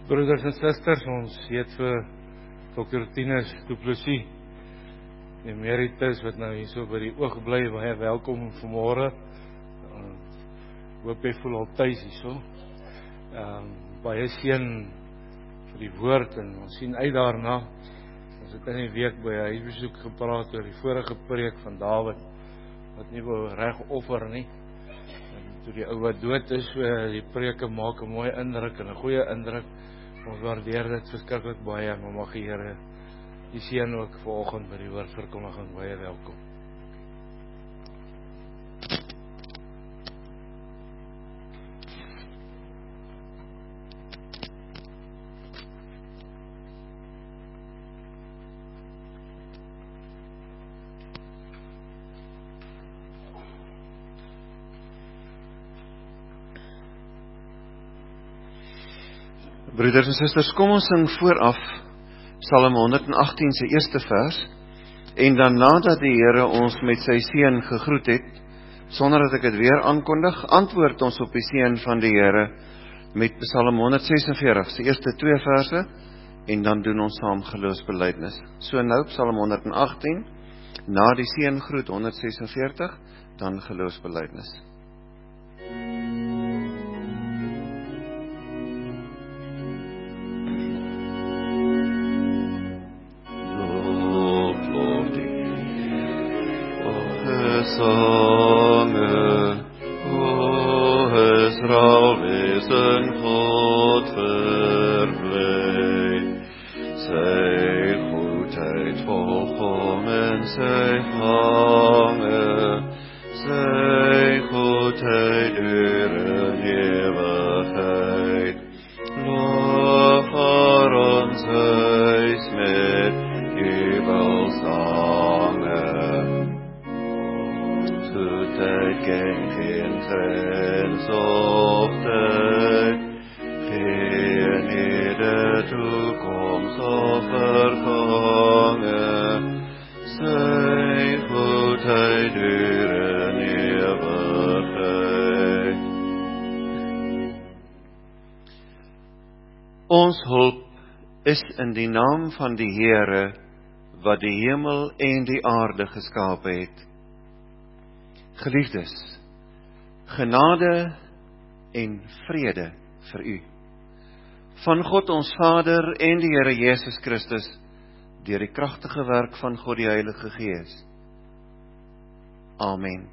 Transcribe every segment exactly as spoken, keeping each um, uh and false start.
Broeders en susters, ons heet vir dokter Tinus Du Plessis, emeritus wat nou hier so by die oog bly, baie welkom vanmôre. Uh, hoop jy voel al tuis hier so. Um, baie seën vir die woord en ons sien uit daarna. Ons het in die week by 'n huisbesoek gepraat oor die vorige preek van Dawid, wat nie wou reg offer nie. En toe die ou wat dood is, so die preke maak 'n mooi indruk en 'n goeie indruk. Ons waardeer dit verskriklik baie, maar mag die Here die seën ook vanoggend by die woordverkondiging. Baie welkom. Broeders en susters, kom ons sing vooraf Psalm honderd agttien se eerste vers, en dan nadat die Here ons met sy seën gegroet het, sonder dat ek dit weer aankondig, antwoord ons op die seën van die Here met Psalm honderd ses en veertig se eerste twee verse, en dan doen ons saam geloofsbelijdenis. So nou Psalm honderd agttien, na die seëngroet honderd ses en veertig, dan geloofsbelijdenis. Ons hulp is in die naam van die Here, wat die hemel en die aarde geskape het. Geliefdes, genade en vrede vir u, van God ons Vader en die Here Jesus Christus, deur die kragtige werk van God die Heilige Gees. Amen.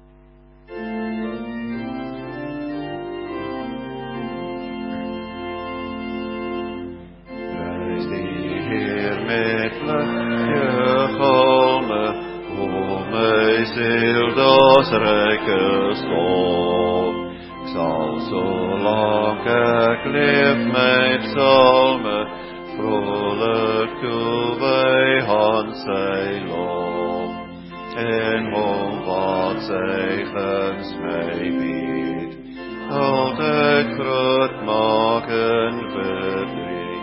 Ziel das rijke stof. Ik zal zolang ik leef mijn psalmen vrolijk toe bij hand zij lof. En om wat zij gunst mij biedt, altijd groot maken verdriet.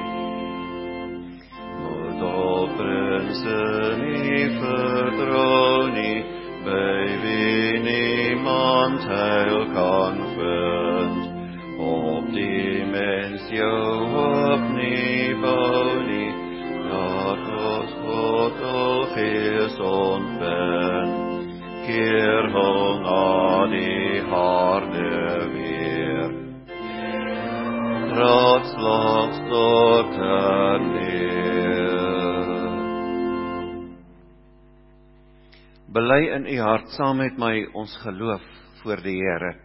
Moet op prinsen niet vertrouwen niet, bij wie niemand heil kan vind. Op die mens jou opnieuw bouwt, dat ons God al geest ontbent. Keer hul na die harde weer, raadslags tot herleer. Bely in u hart saam met my ons geloof voor die Here.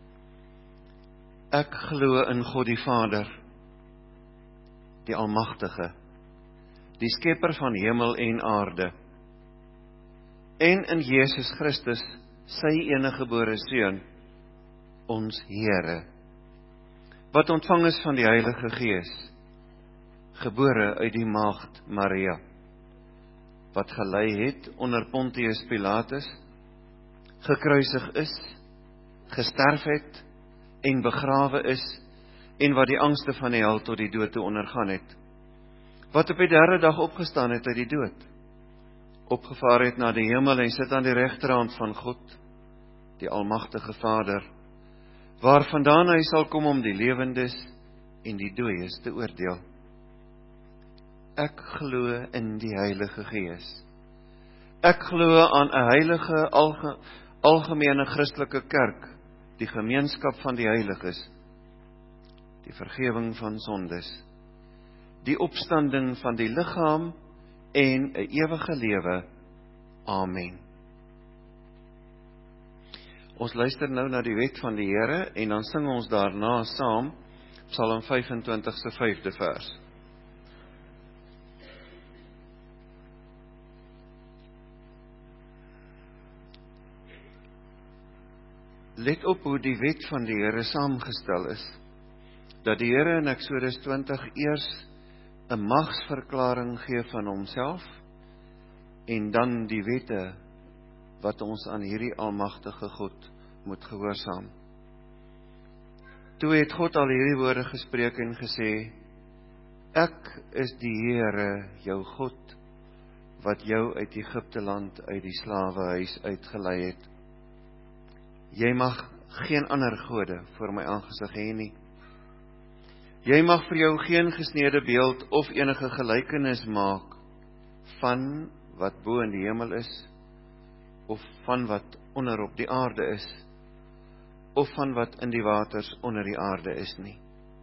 Ek glo in God die Vader, die Almagtige, die Skepper van hemel en aarde, en in Jesus Christus, sy eniggebore Seun, ons Here, wat ontvang is van die Heilige Gees, gebore uit die maagd Maria, wat gelei het onder Pontius Pilatus, gekruisig is, gesterf het en begrawe is, en wat die angste van die hel tot die dood toe ondergaan het, wat op die derde dag opgestaan het uit die dood, opgevaar het na die hemel en sit aan die regterhand van God, die Almagtige Vader, waarvandaan hy sal kom om die lewendes en die dooies te oordeel. Ek glo in die Heilige Gees. Ek glo aan 'n heilige alge, algemene Christelike kerk, die gemeenskap van die heiliges, die vergewing van sondes, die opstanding van die liggaam en 'n ewige lewe. Amen. Ons luister nou na die wet van die Here en dan sing ons daarna saam Psalm vyfentwintig se vyfde vers. Let op hoe die wet van die Here saamgestel is, dat die Here in Eksodus twintig eers 'n magsverklaring gee van homself, en dan die wette wat ons aan hierdie almagtige God moet gehoorsaam. Toe het God al hierdie woorde gespreek en gesê, ek is die Here, jou God, wat jou uit Egipte land, uit die slawehuis uitgelei het. Jy mag geen ander gode voor my aangesig hê nie. Jy mag vir jou geen gesneede beeld of enige gelykenis maak van wat bo in die hemel is, of van wat onder op die aarde is, of van wat in die waters onder die aarde is nie.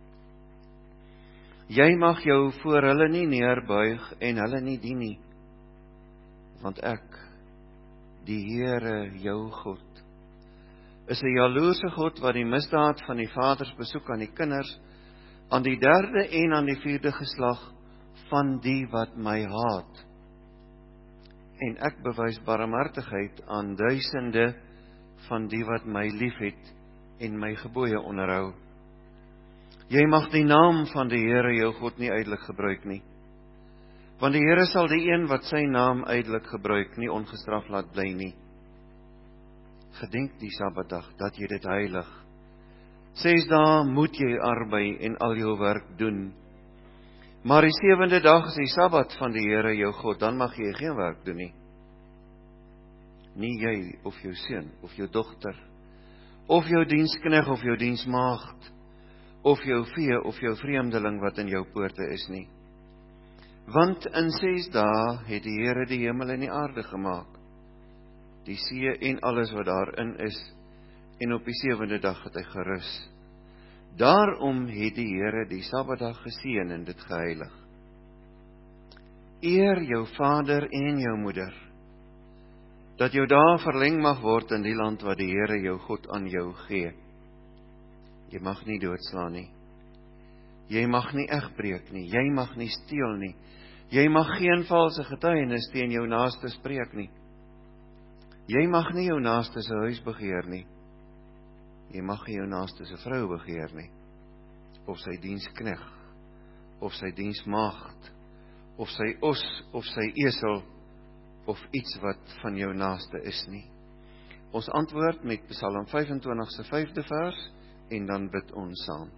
Jy mag jou voor hulle nie neerbuig en hulle nie dien nie, want ek, die Here jou God, is 'n jaloerse God wat die misdaad van die vaders besoek aan die kinders, aan die derde en aan die vierde geslag van die wat my haat. En ek bewys barmhartigheid aan duisende van die wat my liefhet en my gebooie onderhou. Jy mag die naam van die Here jou God nie uitelik gebruik nie, want die Here sal die een wat sy naam uitelik gebruik nie ongestraf laat bly nie. Gedenk die Sabbatdag, dat jy dit heilig. Ses dae moet jy arbei en al jou werk doen. Maar die sewende dag is die Sabbat van die Here jou God, dan mag jy geen werk doen nie. Nie jy of jou seun of jou dogter, of jou dienskneg of jou diensmaagd, of jou vee of jou vreemdeling wat in jou poorte is nie. Want in ses dae het die Here die hemel en die aarde gemaak, die see en alles wat daarin is, en op die sewende dag het hy gerus. Daarom het die Here die Sabbatdag geseën en dit geheilig. Eer jou vader en jou moeder, dat jou dae verleng mag word in die land wat die Here jou God aan jou gee. Jy mag nie doodslaan nie. Jy mag nie egbreek nie. Jy mag nie steel nie. Jy mag geen valse getuienis teen jou naaste spreek nie. Jy mag nie jou naaste se huis begeer nie. Jy mag nie jou naaste se vrou begeer nie, of sy dienskneg, of sy diensmaagd, of sy os, of sy esel, of iets wat van jou naaste is nie. Ons antwoord met Psalm vyfentwintig se vyfde vers, en dan bid ons saam.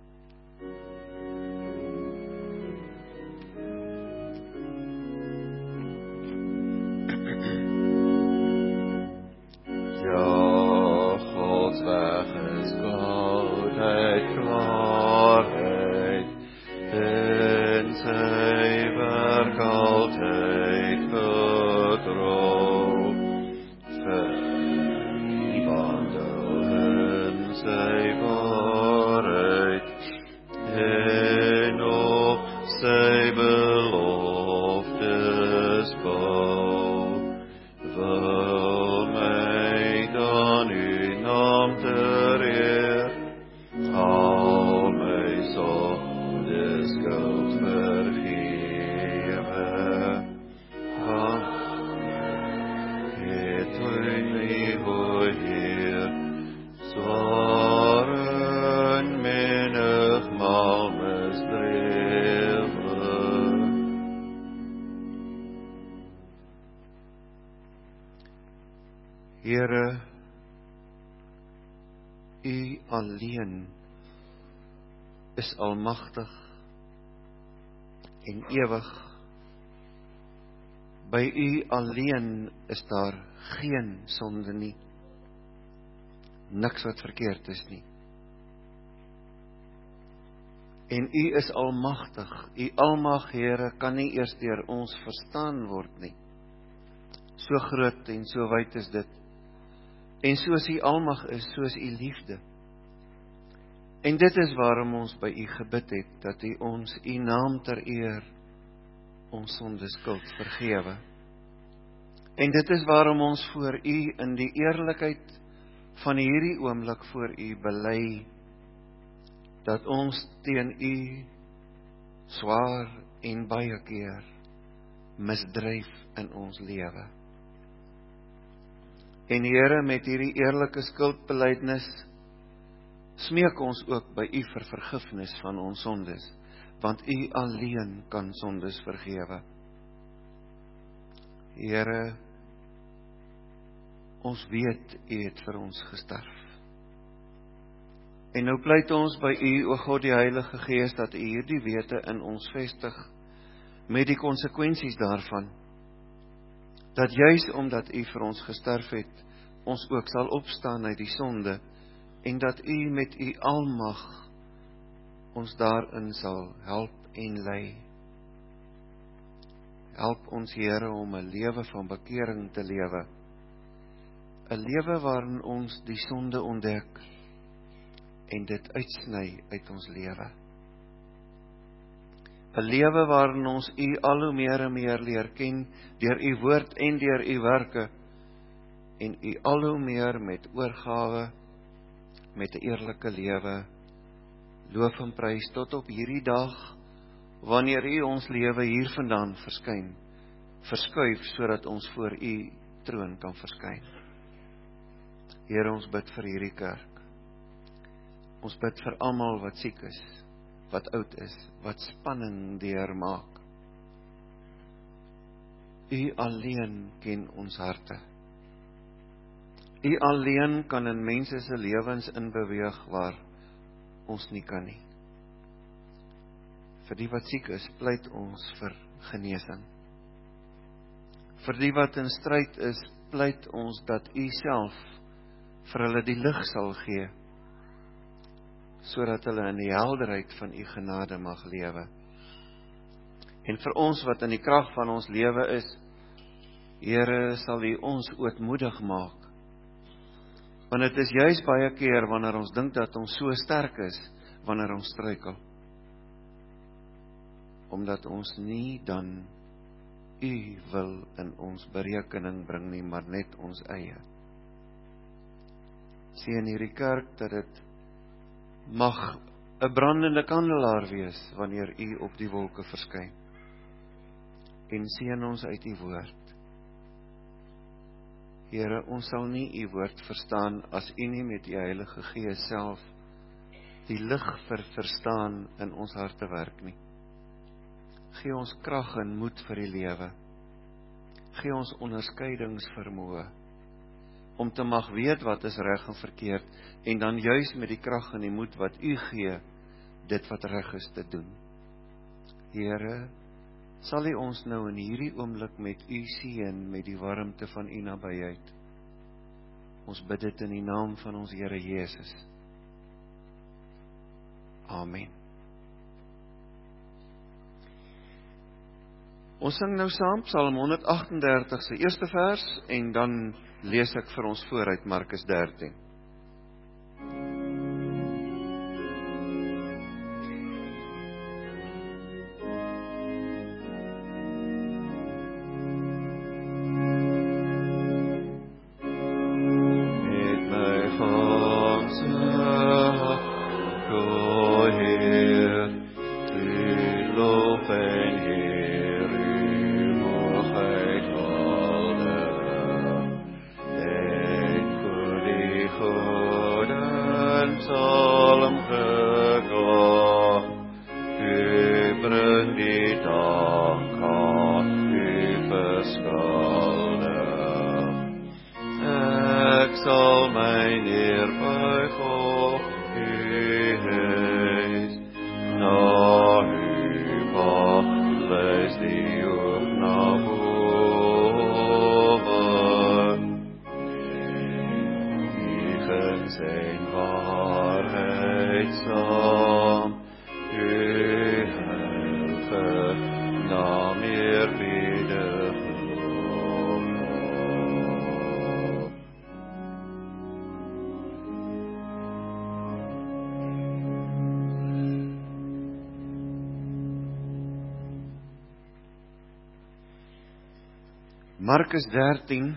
Here, U alleen is almagtig en ewig. By U alleen is daar geen sonde nie, niks wat verkeerd is nie. En U is almagtig. U almag, Here, kan nie eers deur ons verstaan word nie. So groot en so wyd is dit. En soos U almag is, soos U liefde. En dit is waarom ons by U gebid het, dat U ons U naam ter eer ons sondeskuld vergewe. En dit is waarom ons voor U in die eerlikheid van hierdie oomblik voor U bely, dat ons teen U swaar en baie keer misdryf in ons lewe. En Here, met hierdie eerlike skuldbelydenis smeek ons ook by U vir vergifnis van ons sondes, want U alleen kan sondes vergewe. Here, ons weet U het vir ons gesterf. En nou pleit ons by U, o God die Heilige Gees, dat U hierdie wete in ons vestig, met die konsekwensies daarvan, dat juis omdat U vir ons gesterf het, ons ook sal opstaan uit die sonde, en dat U met U almag ons daarin sal help en lei. Help ons, Here, om 'n lewe van bekering te lewe, 'n lewe waarin ons die sonde ontdek, en dit uitsny uit ons lewe. 'n Lewe waarin ons U al hoe meer en meer leer ken, deur U woord en deur U werke, en U al hoe meer met oorgawe, met 'n eerlike lewe, loof en prys tot op hierdie dag, wanneer U ons lewe hier vandaan verskyn, verskuif, sodat ons voor U troon kan verskyn. Here, ons bid vir hierdie kerk. Ons bid vir almal wat siek is, wat oud is, wat spanning deurmaak. U alleen ken ons harte. U alleen kan in mense se lewens inbeweeg waar ons nie kan nie. Vir die wat siek is, pleit ons vir genesing. Vir die wat in stryd is, pleit ons dat U self vir hulle die lig sal gee, sodat hulle in die helderheid van U genade mag lewe. En vir ons wat in die krag van ons lewe is, Here, sal U ons ootmoedig maak. Want dit is juis baie keer wanneer ons dink dat ons so sterk is, wanneer ons struikel. Omdat ons nie dan U wil in ons berekening bring nie, maar net ons eie. Sien hierdie kerk dat dit mag 'n brandende kandelaar wees wanneer U op die wolke verskyn. En seën ons uit U woord. Here, ons sal nie U woord verstaan as U nie met U Heilige Gees self die lig vir verstaan in ons harte werk nie. Gee ons krag en moed vir die lewe. Gee ons onderskeidingsvermoë om te mag weet wat is reg en verkeerd, en dan juis met die krag en die moed wat U gee, dit wat reg is te doen. Here, sal U ons nou in hierdie oomblik met U seën, met die warmte van U nabyheid. Ons bid dit in die naam van ons Here Jesus. Amen. Ons sing nou saam Psalm honderd agt en dertig se eerste vers, en dan lees ek vir ons voor uit Markus dertien. Go Markus dertien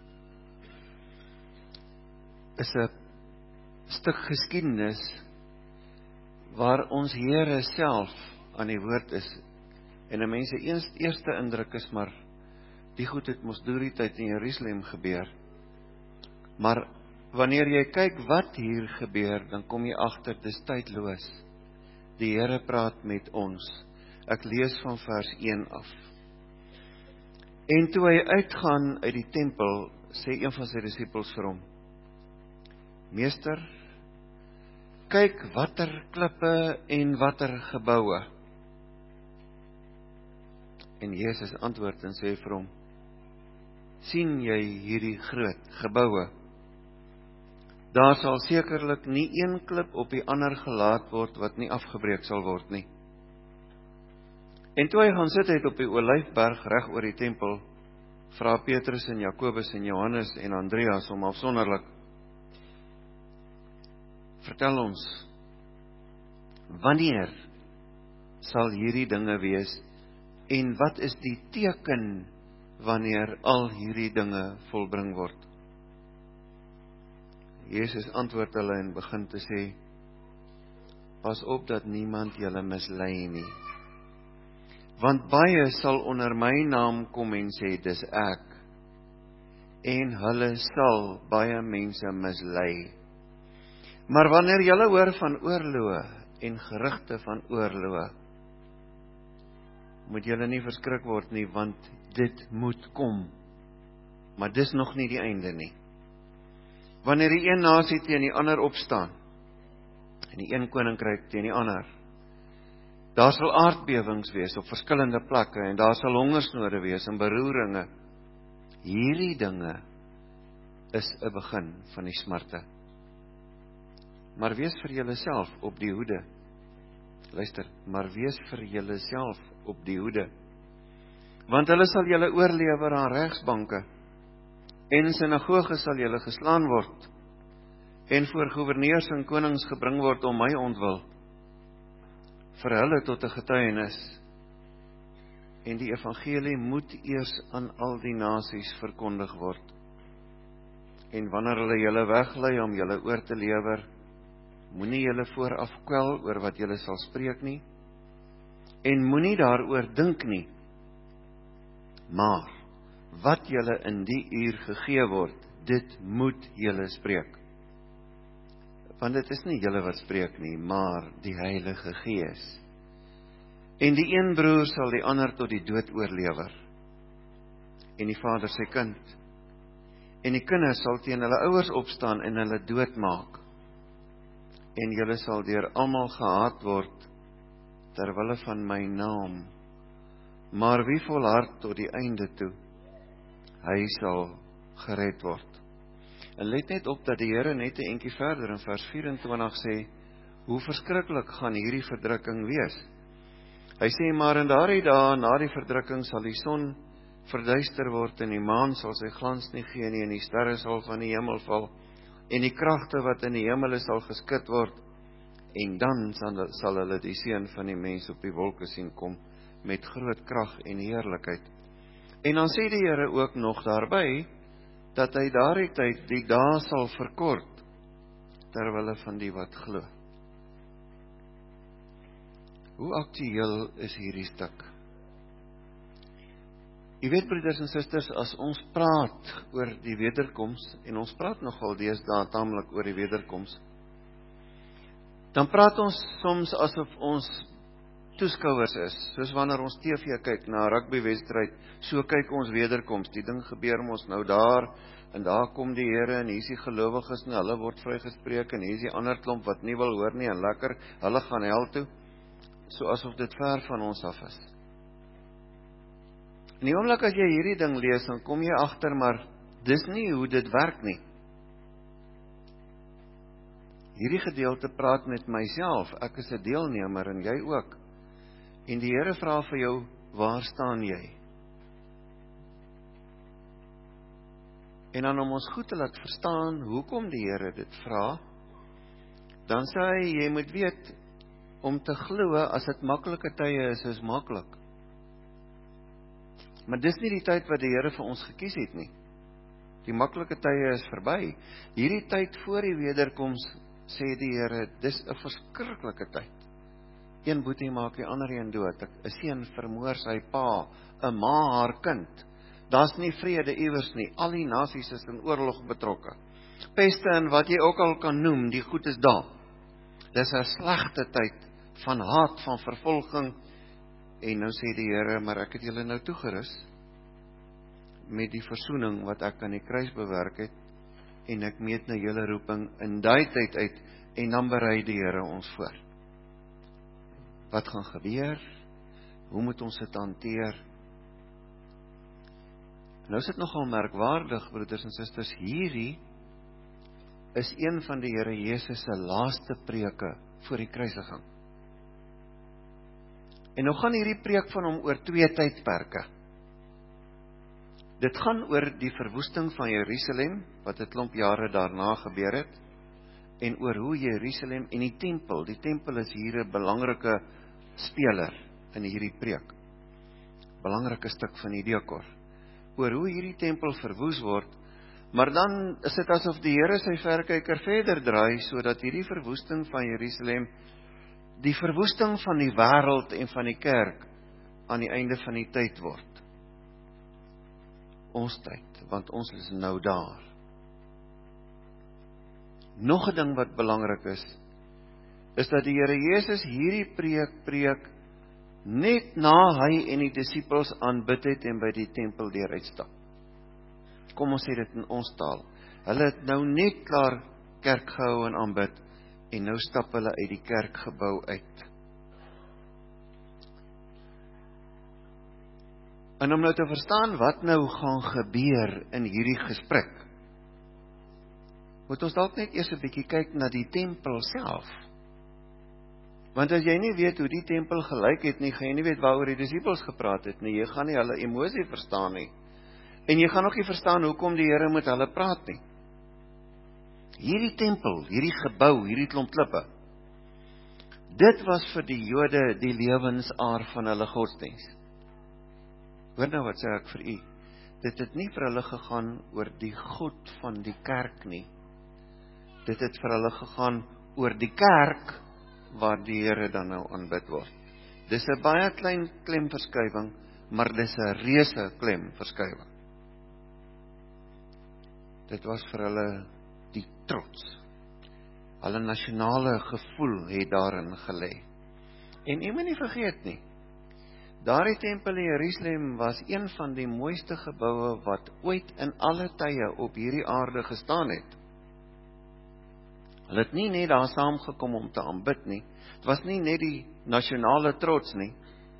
is 'n stuk geskiedenis waar ons Here self aan die woord is. En 'n mens se eerste indruk is maar, die goed het mos deur die tyd in Jerusalem gebeur. Maar wanneer jy kyk wat hier gebeur, dan kom jy agter, dis tydloos. Die Here praat met ons. Ek lees van vers een af. En toe hy uitgaan uit die tempel, sê een van sy disippels vir hom: Meester, kyk watter klippe en watter geboue. En Jesus antwoord en sê vir hom: sien jy hierdie groot geboue? Daar sal sekerlik nie een klip op die ander gelaat word wat nie afgebreek sal word nie. En toe hy gaan sit het op die Olyfberg reg oor die tempel, vra Petrus en Jakobus en Johannes en Andreas hom afsonderlik: Vertel ons, wanneer sal hierdie dinge wees en wat is die teken wanneer al hierdie dinge volbring word? Jesus antwoord hulle en begin te sê: Pas op dat niemand julle mislei nie. Want baie sal onder my naam kom en sê, dis ek. En hulle sal baie mense mislei. Maar wanneer julle hoor van oorloë en gerugte van oorloë, moet julle nie verskrik word nie, want dit moet kom. Maar dis nog nie die einde nie. Wanneer die een nasie teen die ander opstaan, en die een koninkryk teen die ander, daar sal aardbewings wees op verskillende plekke, en daar sal hongersnode wees en beroeringe. Hierdie dinge is 'n begin van die smarte. Maar wees vir julleself op die hoede. Luister, maar wees vir julleself op die hoede. Want hulle sal julle oorlewer aan regsbanke, en in sinagoges sal julle geslaan word, en voor goewerneurs en konings gebring word om my ontwil, vir hulle tot 'n getuienis. En die evangelie moet eers aan al die nasies verkondig word. En wanneer hulle julle weglei om julle oor te lewer, moenie julle vooraf kwel oor wat julle sal spreek nie, en moenie daaroor dink nie, maar wat julle in die uur gegee word, dit moet julle spreek. Want dit is nie julle wat spreek nie, maar die Heilige Gees. En die een broer sal die ander tot die dood oorlewer, en die vader sy kind. En die kinders sal teen hulle ouers opstaan en hulle doodmaak. En julle sal deur almal gehaat word, terwille van my naam. Maar wie volhard tot die einde toe, hy sal gered word. En let net op dat die Here net 'n entjie verder in vers vyf-en-twintig sê, hoe verskriklik gaan hierdie verdrukking wees. Hy sê, maar in daardie dae na die verdrukking sal die son verduister word en die maan sal sy glans nie gee nie en die sterre sal van die hemel val en die kragte wat in die hemel sal geskit word en dan sal, sal hulle die seun van die mens op die wolke sien kom met groot krag en heerlikheid. En dan sê die Here ook nog daarby dat hy daardie tyd die dae sal verkort terwille van die wat glo. Hoe aktueel is hierdie stuk? Jy weet, broeders en susters, as ons praat oor die wederkoms, en ons praat nogal deesdae taamlik oor die wederkoms, dan praat ons soms asof ons toeskouers is, soos wanneer ons T V kyk na 'n rugbywedstryd, so kyk ons wederkoms, die ding gebeur mos nou daar, en daar kom die Here, en hier is die gelowiges, en hulle word vrygespreek, en hier is die ander klomp wat nie wil hoor nie, en lekker, hulle gaan hel toe, so asof dit ver van ons af is. In die oomblik as jy hierdie ding lees, dan kom jy agter, maar dis nie hoe dit werk nie. Hierdie gedeelte praat met myself, ek is 'n deelnemer en jy ook. En die Here vra vir jou, waar staan jy? En dan om ons goed te laat verstaan, hoekom die Here dit vra, dan sê hy, jy moet weet, om te glo, as dit maklike tye is, is maklik. Maar dis nie die tyd wat die Here vir ons gekies het nie. Die maklike tye is verby. Hierdie tyd voor die wederkoms, sê die Here, dis 'n verskriklike tyd. Een boetie maak die ander een dood. 'n Seun vermoor sy pa, 'n ma haar kind. Daar's nie vrede iewers nie. Al die nasies is in oorlog betrokke. Peste en wat jy ook al kan noem, die goed is daar. Dis 'n slegte tyd van haat, van vervolging. En nou sê die Here, maar ek het julle nou toegerus met die versoening wat ek aan die kruis bewerk het, en ek meet nou julle roeping in daai tyd uit, en dan berei die Here ons voor. Wat gaan gebeur? Hoe moet ons dit hanteer? Nou is dit nogal merkwaardig, broeders en susters, hierdie is een van die Here Jesus se laaste preke voor die kruisiging. En nou gaan hierdie preek van hom oor twee tydperke. Dit gaan oor die verwoesting van Jerusalem, wat 'n klomp jare daarna gebeur het, en oor hoe Jerusalem en die tempel, die tempel is hier 'n belangrike speler in hierdie preek. Belangrike stuk van die dekor. Oor hoe hierdie tempel verwoes word, maar dan is dit asof die Here sy verkyker verder draai, sodat hierdie verwoesting van Jerusalem, die verwoesting van die wêreld en van die kerk, aan die einde van die tyd word. Ons tyd, want ons is nou daar. Nog 'n ding wat belangrik is, is dat die Here Jesus hierdie preek preek, net na hy en die disippels aanbid het en by die tempel deur uitstap. Kom ons sê dit in ons taal. Hulle het nou net klaar kerk gehou en aanbid, en nou stap hulle uit die kerkgebou uit. En om nou te verstaan wat nou gaan gebeur in hierdie gesprek, moet ons dalk net eers 'n bietjie kyk na die tempel self. Want as jy nie weet hoe die tempel gelyk het nie, gaan jy nie weet waaroor die disippels gepraat het nie. Jy gaan nie hulle emosie verstaan nie. En jy gaan ook nie verstaan hoekom die Here met hulle praat nie. Hierdie tempel, hierdie gebou, hierdie klomp klippe, dit was vir die Jode die lewensaar van hulle godsdiens. Hoor nou wat sê ek vir u. Dit het nie vir hulle gegaan oor die God van die kerk nie. Dit het vir hulle gegaan oor die kerk waar die Here dan nou aanbid word. Dis 'n baie klein klemverskywing, maar dis 'n reuse klemverskywing. Dit was vir hulle die trots. Hulle nasionale gevoel het daarin gelê. En jy moet nie vergeet nie, daardie tempel in Jerusalem was een van die mooiste geboue wat ooit in alle tye op hierdie aarde gestaan het. Hulle het nie net daar saamgekom om te aanbid nie. Het was nie net die nasionale trots nie.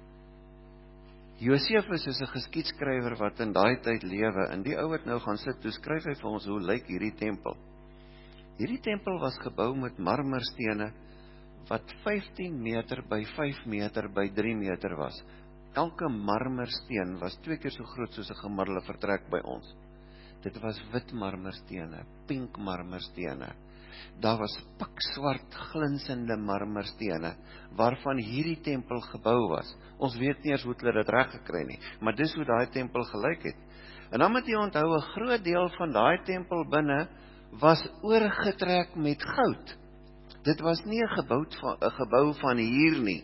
Josefus is 'n geskiedskrywer wat in daai tyd lewe, en die ou wat nou gaan sit, toe skryf hy vir ons hoe lyk hierdie tempel. Hierdie tempel was gebou met marmerstene wat vyftien meter by vyf meter by drie meter was. Elke marmersteen was twee keer so groot soos 'n gemiddelde vertrek by ons. Dit was wit marmerstene, pink marmerstene. Daar was pikswart glinsende marmerstene waarvan hierdie tempel gebou was. Ons weet nie eens hoe hulle dit reg gekry nie, maar dis hoe daai tempel gelyk het. En dan moet jy onthou, 'n groot deel van daai tempel binne was oorgetrek met goud. Dit was nie 'n gebou van 'n gebou van hier nie.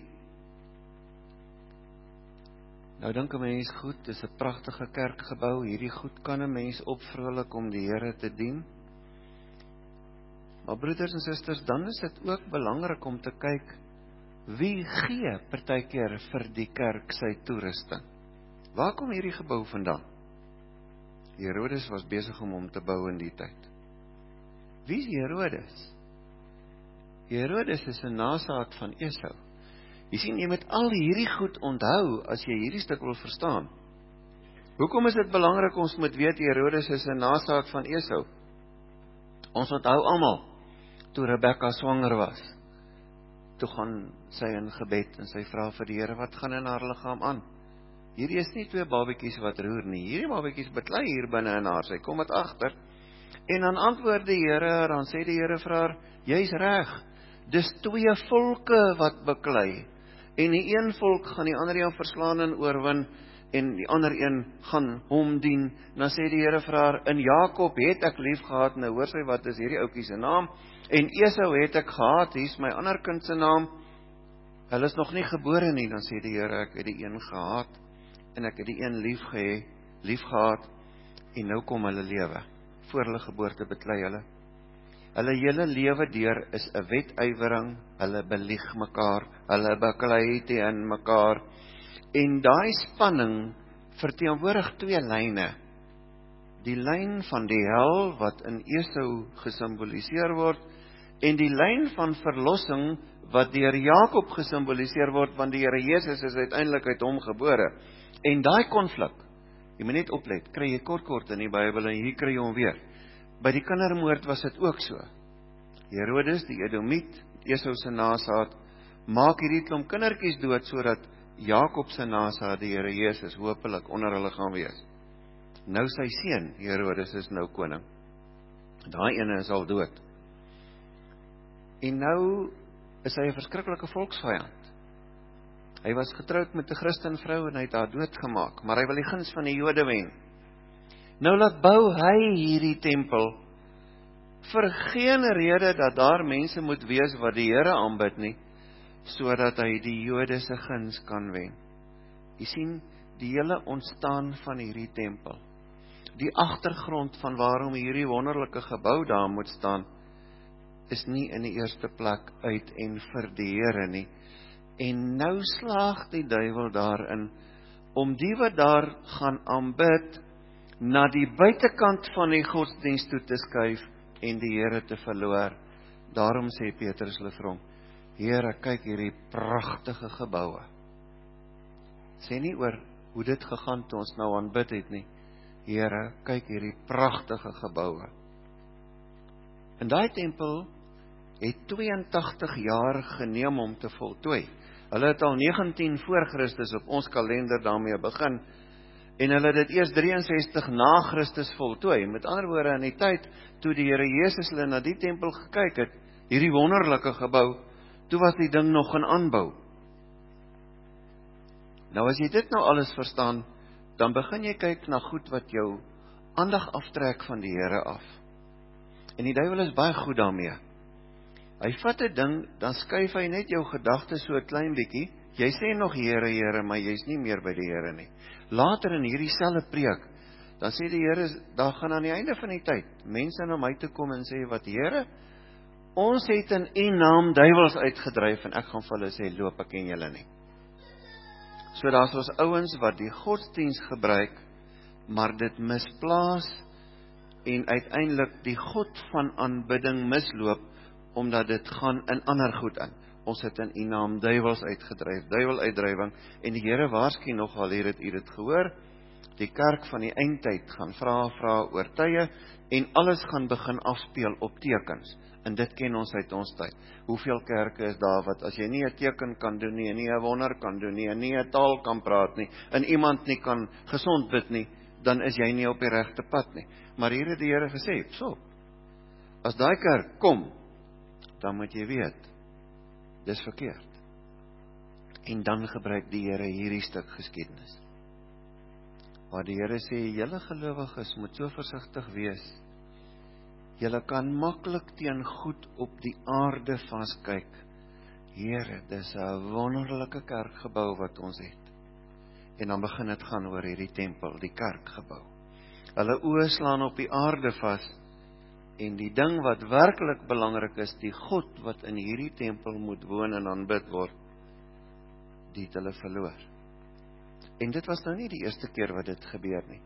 Nou dink 'n mens, goed, dis 'n pragtige kerkgebou, hierdie goed kan 'n mens opvrolik om die Here te dien. Maar broeders en susters, dan is dit ook belangrik om te kyk, wie gee partykeer vir die kerk sy toerusting? Waar kom hierdie gebou vandaan? Herodes was besig om hom te bou in die tyd. Wie is Herodes? Herodes is 'n nasaat van Esau. Jy sien, jy moet al hierdie goed onthou as jy hierdie stuk wil verstaan. Hoekom is dit belangrik ons moet weet Herodes is 'n nasaat van Esau? Ons onthou almal, toe Rebekka swanger was, toe gaan sy in gebed en sy vra vir die Here, wat gaan in haar liggaam aan? Hierdie is nie twee babetjies wat roer nie, hierdie babetjies beklei hier binne in haar, sy kom het agter. En dan antwoord die Here, dan sê die Here vir haar, jy's reg, dis twee volke wat beklei, en die een volk gaan die ander een verslaan en oorwin, en die ander een gaan hom dien. Dan sê die Here vir haar, in Jakob het ek lief gehad, nou hoor sy wat is hierdie ouetjie se naam, en Esau het ek gehad, hier is my ander kind se naam, hulle is nog nie gebore nie, dan sê die Here, ek het die een gehad, en ek het die een lief gehe, lief gehad, en nou kom hulle lewe, voor hulle geboorte beklei hulle. Hulle hele lewe deur is 'n wetywering, hulle belieg mekaar, hulle beklei teen mekaar, en daai spanning verteenwoordig twee lyne. Die lyn van die hel wat in Esau gesimboliseer word, en die lyn van verlossing wat deur Jakob gesimboliseer word, want die Here Jesus is uiteindelik uit hom gebore. En daai konflik, jy moet net oplet, kry jy kort kort in die Bybel, en hier kry jy hom weer. By die kindermoord was dit ook so. Herodes, die Edomiet, Esau se nasaad, maak hierdie klomp kindertjies dood, sodat Jakob se nasaad, die Here Jesus, hopelik onder hulle gaan wees. Nou sy seun, Herodes, is nou koning. Daai ene is al dood. En nou is hy 'n verskriklike volksvyand. Hy was getroud met 'n Christen vrou en hy het haar doodgemaak, maar hy wil die guns van die Jode wen. Nou laat bou hy hierdie tempel vir geen rede dat daar mense moet wees wat die Here aanbid nie, sodat hy die Jode se guns kan wen. Jy sien, die hele ontstaan van hierdie tempel, die agtergrond van waarom hierdie wonderlike gebou daar moet staan, is nie in die eerste plek uit en vir die Here nie. En nou slaag die duiwel daarin, om die wat daar gaan aanbid, na die buitekant van die godsdienst toe te skuif, en die Here te verloor. Daarom sê Petrus hulle vir hom, Here, kyk hierdie pragtige geboue. Sê nie oor hoe dit gegaan toe ons nou aanbid het nie. Here, kyk hierdie pragtige geboue. En daai tempel het tweeëntagtig jaar geneem om te voltooi. Hulle het al negentien voor Christus op ons kalender daarmee begin, en hulle het dit eers drieënsestig na Christus voltooi. Met ander woorde, in die tyd toe die Here Jesus hulle na die tempel gekyk het, hierdie wonderlike gebou, toe was die ding nog in aanbou. Nou as jy dit nou alles verstaan, dan begin jy kyk na goed wat jou aandag aftrek van die Here af. En die duiwel is baie goed daarmee. Hy vat 'n ding, dan skuif hy net jou gedagtes so 'n klein bietjie. Jy sê nog Here, Here, maar jy's nie meer by die Here nie. Later in hierdie selfe preek, dan sê die Here, daar gaan aan die einde van die tyd mense na my toe kom en sê, wat Here, ons het in U naam duiwels uitgedryf, en ek gaan vir hulle sê, loop, ek ken julle nie. So daar's ons ouens wat die godsdienst gebruik, maar dit misplaas, en uiteindelik die God van aanbidding misloop, omdat dit gaan in ander goed in. Ons het in U naam duiwels uitgedryf, duiweluitdrywing, en die Here waarsku nogal, hier het U dit gehoor, die kerk van die eindtyd gaan vra, vra oor tye, en alles gaan begin afspeel op tekens, en dit ken ons uit ons tyd. Hoeveel kerke is daar wat, as jy nie 'n teken kan doen nie, en nie 'n wonder kan doen nie, en nie 'n taal kan praat nie, en iemand nie kan gesond bid nie, dan is jy nie op die regte pad nie. Maar hier het die Here gesê, so, as daai kerk kom, dan moet jy weet, dis verkeerd. En dan gebruik die Here hierdie stuk geskiedenis, waar die Here sê, julle gelowiges moet so versigtig wees, julle kan maklik teen goed op die aarde vaskyk. Here, dis 'n wonderlike kerkgebou wat ons het. En dan begin dit gaan oor hierdie tempel, die kerkgebou. Hulle oë slaan op die aarde vas, en die ding wat werklik belangrik is, die God wat in hierdie tempel moet woon en aanbid word, die het hulle verloor. En dit was nou nie die eerste keer wat dit gebeur nie.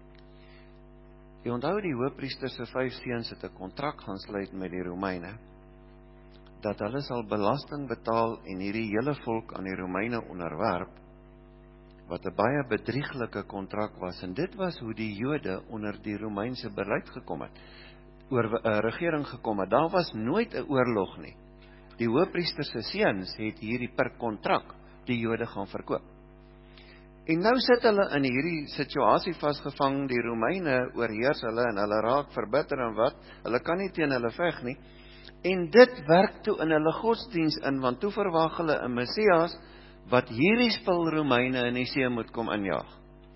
Jy onthou die hoofpriester se vyf seuns het 'n kontrak gaan sluit met die Romeine, dat hulle sal belasting betaal en hierdie hele volk aan die Romeine onderwerp, wat 'n baie bedrieglike kontrak was, en dit was hoe die Jode onder die Romeinse beleid gekom het, oor 'n regering gekom het. Daar was nooit 'n oorlog nie. Die hoofpriester se seuns het hierdie per kontrak die Jode gaan verkoop. En nou sit hulle in hierdie situasie vasgevang, die Romeine oorheers hulle, en hulle raak verbitter en wat, hulle kan nie teen hulle veg nie, en dit werk toe in hulle godsdienst in, want toe verwag hulle 'n Messias, wat hierdie spul Romeine in die see moet kom injaag.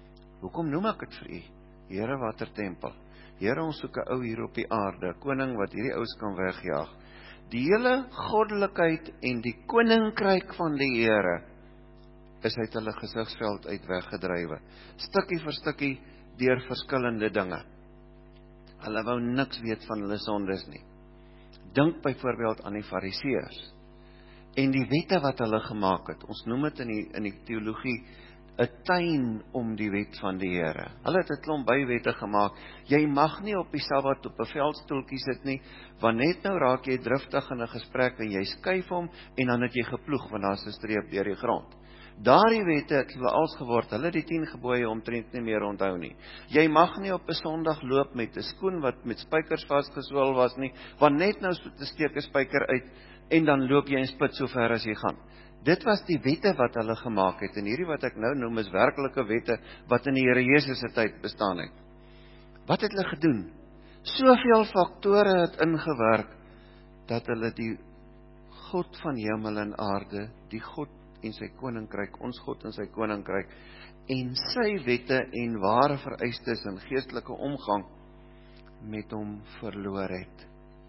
Hoekom noem ek dit vir u? Here Watertempel. Here, ons soek 'n ou hier op die aarde, koning wat hierdie ouens kan wegjaag. Die hele goddelikheid en die koninkryk van die Here is uit hulle gesigsveld uit weggedrywe. Stukkie vir stukkie deur verskillende dinge. Hulle wou niks weet van hulle sondes nie. Dink byvoorbeeld aan die Fariseërs en die wette wat hulle gemaak het. Ons noem dit in die, in die teologie 'n tuin om die wet van die Here. Hulle het 'n klomp bywette gemaak. Jy mag nie op die Sabbat op 'n veldstoeltjie sit nie, want net nou raak jy driftig in 'n gesprek en jy skuif hom en dan het jy geploeg want daar's 'n streep deur die grond. Daardie wette het als geword, hulle die tien gebooie omtrent nie meer onthou nie. Jy mag nie op 'n Sondag loop met 'n skoen wat met spykers vasgeswel was nie, want net nou steek 'n spyker uit en dan loop jy en split so ver as jy gaan. Dit was die wette wat hulle gemaak het, en hierdie wat ek nou noem is werklike wette wat in die Here Jesus se tyd bestaan het. Wat het hulle gedoen? Soveel faktore het ingewerk, dat hulle die God van hemel en aarde, die God en sy koninkryk, ons God en sy koninkryk, en sy wette en ware vereistes en geestelike omgang met hom verloor het.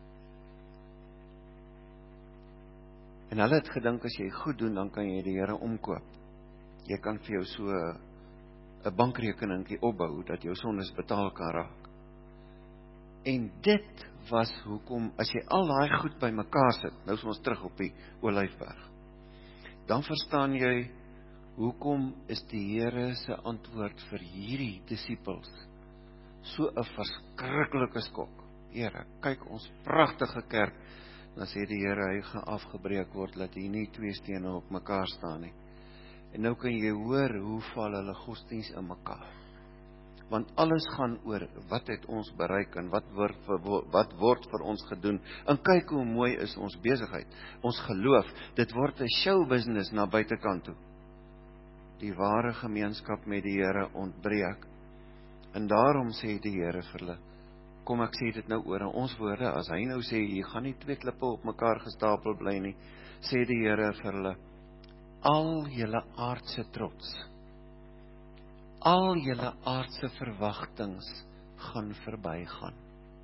En hulle het gedink, as jy goed doen, dan kan jy die Here omkoop. Jy kan vir jou so 'n bankrekeningkie opbou, dat jou sondes betaal kan raak. En dit was hoekom, as jy al daai goed by mekaar sit, nou is ons terug op die Olyfberg, dan verstaan jy, hoekom is die Here se antwoord vir hierdie disippels so 'n verskriklike skok. Here, kyk ons pragtige kerk, dan sê die Here, hy gaan afgebreek word, laat hier nie twee stene op mekaar staan nie. En nou kan jy hoor, hoe val hulle godsdiens in mekaar. Want alles gaan oor, wat het ons bereik, en wat word, wat word vir ons gedoen, en kyk hoe mooi is ons besigheid, ons geloof, dit word 'n show business na buitekant toe. Die ware gemeenskap met die Here ontbreek, en daarom sê die Here vir hulle, kom ek sê dit nou oor in ons woorde, as hy nou sê, jy gaan nie twee klippe op mekaar gestapel bly nie, sê die Here vir hulle, al julle aardse trots, al julle aardse verwagtings gaan verbygaan.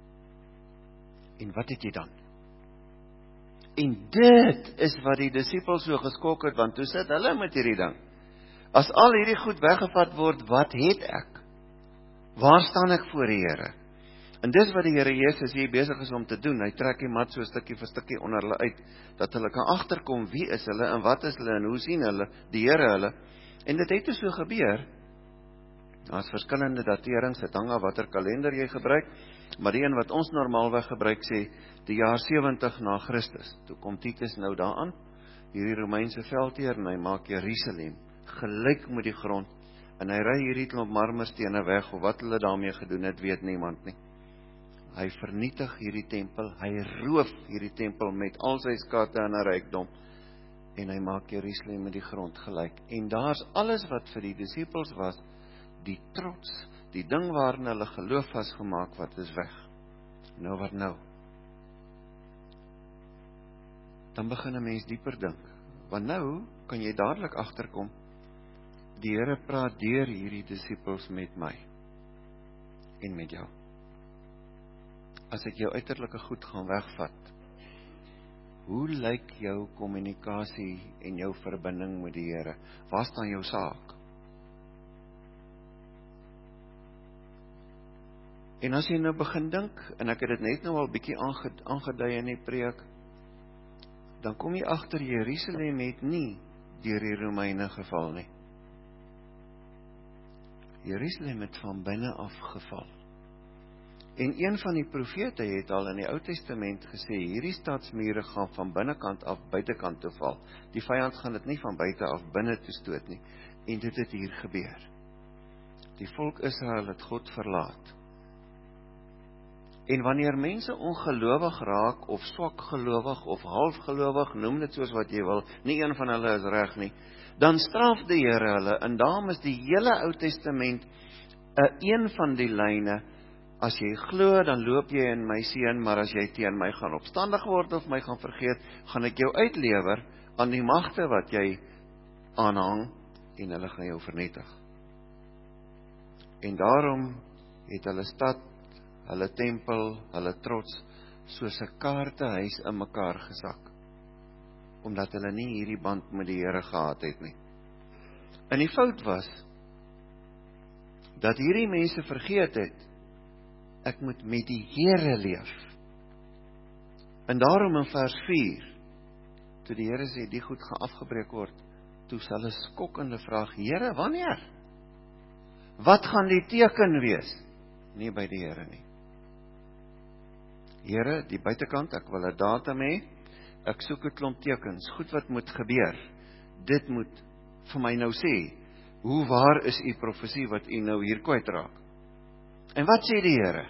En wat het jy dan? En dit is wat die disippels so geskok het, want toe sit hulle met hierdie ding. As al hierdie goed weggevat word, wat het ek? Waar staan ek voor die Here? En dis wat die Here Jesus hier besig is om te doen. Hy trek die mat so stukkie vir stukkie onder hulle uit, dat hulle kan agterkom wie is hulle, en wat is hulle, en hoe sien hulle, die Here hulle. En dit het so gebeur. Daar is verskillende daterings, het hang af watter kalender jy gebruik, maar die een wat ons normaalweg gebruik sê, die jaar sewentig na Christus. Toe kom Titus nou daaraan, hierdie Romeinse veldheer, en hy maak Jerusalem gelyk met die grond, en hy ry hierdie klomp marmerstene weg, of wat hulle daarmee gedoen het, weet niemand nie. Hy vernietig hierdie tempel, hy roof hierdie tempel met al sy skatte en 'n rykdom, en hy maak Jerusalem met die grond gelyk. En daar's alles wat vir die disippels was, die trots, die ding waarin hulle geloof vasgemaak, wat is weg. Nou wat nou? Dan begin 'n mens dieper dink, want nou kan jy dadelik agterkom, die Here praat deur hierdie disippels met my, en met jou. As ek jou uiterlike goed gaan wegvat, hoe lyk jou kommunikasie en jou verbinding met die Here? Waar staan jou saak? En as jy nou begin dink, en ek het dit net nou al bietjie aangedui in die preek, dan kom jy agter, Jerusalem het nie deur die Romeine geval nie. Jerusalem het van binne af geval. En een van die profete het al in die Ou Testament gesê, hierdie stadsmure gaan van binnekant af buitekant toe val. Die vyand gaan dit nie van buite af binne toe stoot nie. En dit het hier gebeur. Die volk Israel het God verlaat. En wanneer mense ongelowig raak, of swak gelowig, of half gelowig, noem dit soos wat jy wil, nie een van hulle is reg nie, dan straf die Here hulle, en daarom is die hele Ou Testament, een, een van die lyne, as jy glo, dan loop jy in my seën, maar as jy teen my gaan opstandig word, of my gaan vergeet, gaan ek jou uitlewer, aan die magte wat jy aanhang, en hulle gaan jou vernietig. En daarom het hulle stad, hulle tempel, hulle trots, soos 'n kaartehuis in mekaar gesak. Omdat hulle nie hierdie band met die Here gehad het nie. En die fout was, dat hierdie mense vergeet het, ek moet met die Here leef. En daarom in vers vier, toe die Here sê, die goed gaan afgebreek word, toe sal hulle skokkende vraag, Here, wanneer? Wat gaan die teken wees? Nie by die Here nie. Here, die buitekant, ek wil 'n datum hê, ek soek 'n klomp tekens, goed wat moet gebeur, dit moet vir my nou sê, hoe waar is u profesie wat u nou hier kwytraak? En wat sê die Here?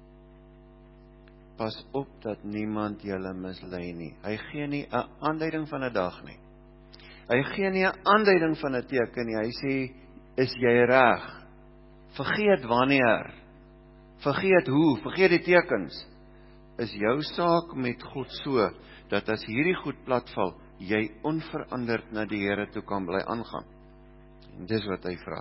Pas op dat niemand julle mislei nie. Hy gee nie 'n aanduiding van 'n dag nie. Hy gee nie 'n aanduiding van 'n teken nie. Hy sê, is jy reg? Vergeet wanneer. Vergeet hoe, vergeet die tekens. Is jou saak met God so, dat as hierdie goed platval, jy onveranderd na die Here toe kan bly aangaan. En dis wat hy vra.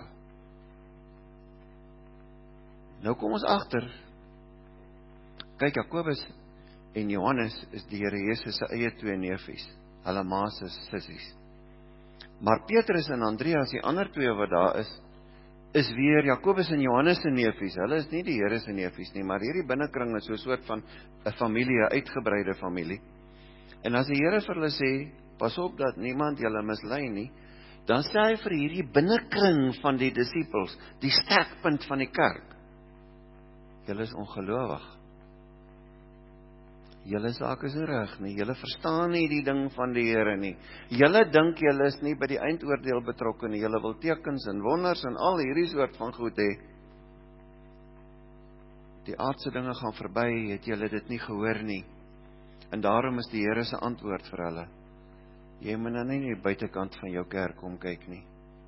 Nou kom ons agter, kyk, Jakobus en Johannes is die Here Jesus se eie twee neefies, hulle ma se sissies. Maar Petrus en Andreas, die ander twee wat daar is, is weer Jakobus en Johannes se neefies. Hulle is nie die Here se neefies nie, maar hierdie binnekring is so 'n soort van 'n familie, 'n uitgebreide familie. En as die Here vir hulle sê, pas op dat niemand julle mislei nie, dan sê hy vir hierdie binnekring van die disippels, die sterkpunt van die kerk, julle is ongelowig. Julle saak is nie reg nie, julle verstaan nie die ding van die Here nie. Julle dink julle is nie by die eindoordeel betrokke nie, julle wil tekens en wonders en al hierdie soort van goed hê. Die aardse dinge gaan verby, het julle dit nie gehoor nie. En daarom is die Here se antwoord vir hulle, jy moet nou nie die buitekant van jou kerk kom kyk nie.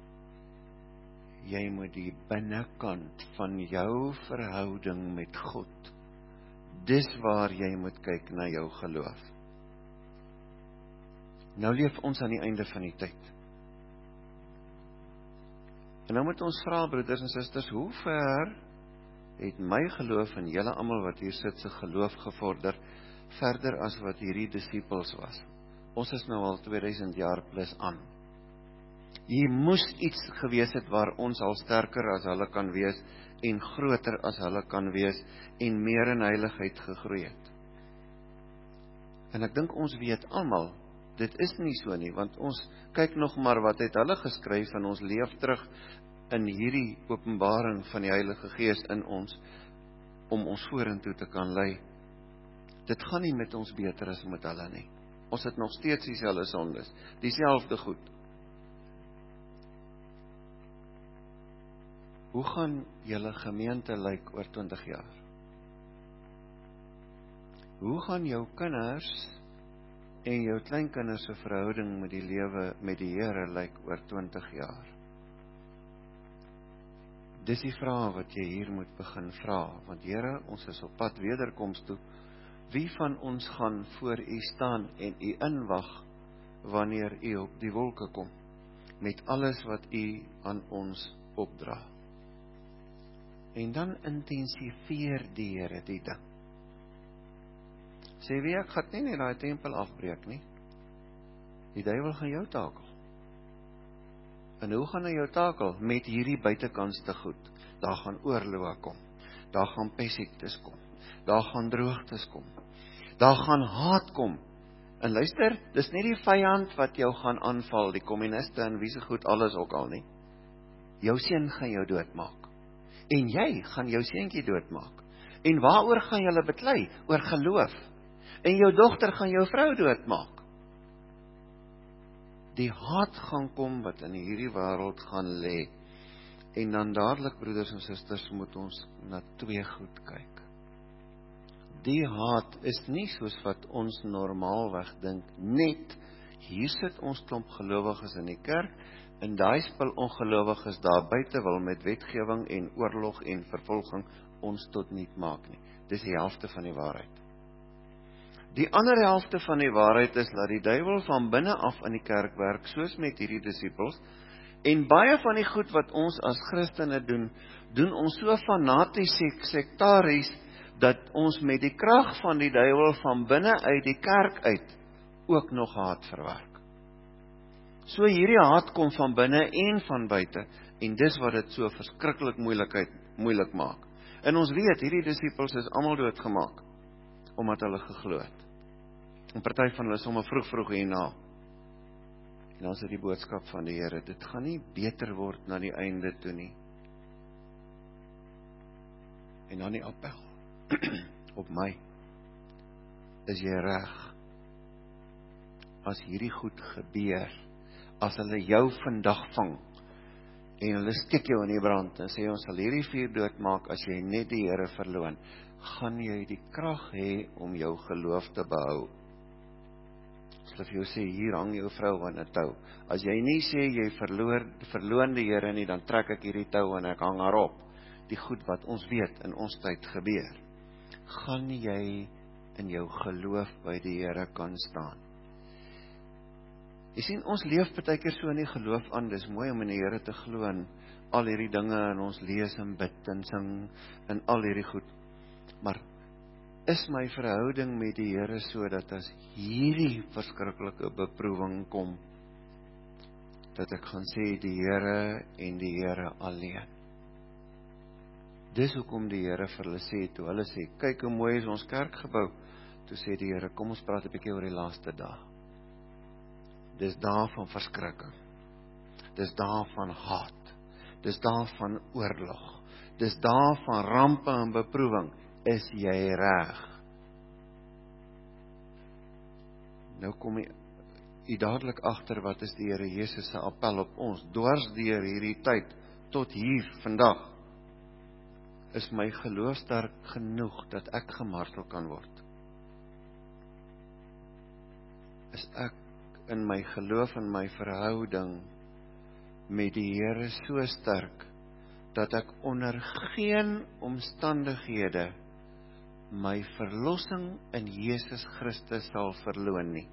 Jy moet die binnekant van jou verhouding met God, dis waar jy moet kyk na jou geloof. Nou leef ons aan die einde van die tyd. En nou moet ons vra, broeders en susters, hoe ver het my geloof en julle almal wat hier sit se geloof gevorder, verder as wat hierdie disippels was? Ons is nou al tweeduisend jaar plus aan. Hier moes iets gewees het waar ons al sterker as hulle kan wees, en groter as hulle kan wees, en meer in heiligheid gegroei het. En ek dink ons weet almal, dit is nie so nie, want ons kyk nog maar wat het hulle geskryf, en ons leef terug in hierdie openbaring van die Heilige Gees in ons, om ons vorentoe te kan lei. Dit gaan nie met ons beter as met hulle nie. Ons het nog steeds dieselfde sondes, dieselfde goed. Hoe gaan julle gemeente lyk oor twintig jaar? Hoe gaan jou kinders en jou kleinkinders se verhouding met die lewe met die Here lyk oor twintig jaar? Dis die vraag wat jy hier moet begin vra, want Here, ons is op pad wederkoms toe. Wie van ons gaan voor U staan en U inwag wanneer U op die wolke kom, met alles wat U aan ons opdra? En dan intensiveer die Here die ding. Sê wie, ek gaan nie net daai tempel afbreek nie. Die duiwel gaan jou takel. En hoe gaan hy jou takel? Met hierdie buitekantste goed. Daar gaan oorloë kom. Daar gaan pessiektes kom. Daar gaan droogtes kom. Daar gaan haat kom. En luister, dis nie die vyand wat jou gaan aanval, die kommuniste en wie se goed alles ook al nie. Jou seun gaan jou doodmaak. En jy gaan jou seentjie doodmaak. En waaroor gaan julle beklei? Oor geloof. En jou dogter gaan jou vrou doodmaak. Die haat gaan kom wat in hierdie wêreld gaan lê. En dan dadelik, broeders en susters, moet ons na twee goed kyk. Die haat is nie soos wat ons normaalweg dink, net, hier sit ons klomp gelowiges in die kerk, en daai spul ongelowiges daar buite wil met wetgewing en oorlog en vervolging ons tot niet maak nie. Dis die helfte van die waarheid. Die ander helfte van die waarheid is dat die duiwel van binne af in die kerk werk, soos met hierdie disippels, en baie van die goed wat ons as Christene doen, doen ons so fanaties sektaries, dat ons met die krag van die duiwel van binne uit die kerk uit, ook nog haat verwerk. So hierdie haat kom van binne en van buite, en dis wat dit so verskriklik moeilikheid, moeilik maak. En ons weet, hierdie disippels is almal doodgemaak, omdat hulle geglo het. En party van hulle sommer vroeg vroeg hierna. En dan is dit die boodskap van die Here, dit gaan nie beter word na die einde toe nie. En dan die appel, op my, is jy reg, as hierdie goed gebeur, as hulle jou vandag vang, en hulle steek jou in die brand, en sê ons sal hierdie vuur doodmaak, as jy net die Here verloon, gaan jy die krag hê om jou geloof te behou. As jy sê, hier hang jou vrou aan 'n tou. As jy nie sê, jy verloor, verloon die Here nie, dan trek ek hierdie tou en ek hang haar op. Die goed wat ons weet in ons tyd gebeur. Gaan jy in jou geloof by die Here kan staan. Jy sien, ons leef baie keer so in die geloof aan, dis mooi om in die Here te glo en al hierdie dinge en ons lees en bid en sing en al hierdie goed. Maar is my verhouding met die Here so dat as hierdie verskriklike beproewing kom, dat ek gaan sê die Here en die Here alleen. Dis hoekom die Here vir hulle sê, toe hulle sê, kyk hoe mooi is ons kerk gebou, toe sê die Here, kom ons praat 'n bietjie oor die laaste dae. Dis dae van verskrikking, dis dae van haat, dis dae van oorlog, dis dae van rampe en beproewing, is jy reg? Nou kom jy, jy dadelik agter wat is die Here Jesus se appel op ons, dwars deur hierdie tyd, tot hier vandag, is my geloof sterk genoeg, dat ek gemartel kan word. Is ek in my geloof en my verhouding met die Here so sterk, dat ek onder geen omstandighede my verlossing in Jesus Christus sal verloon nie.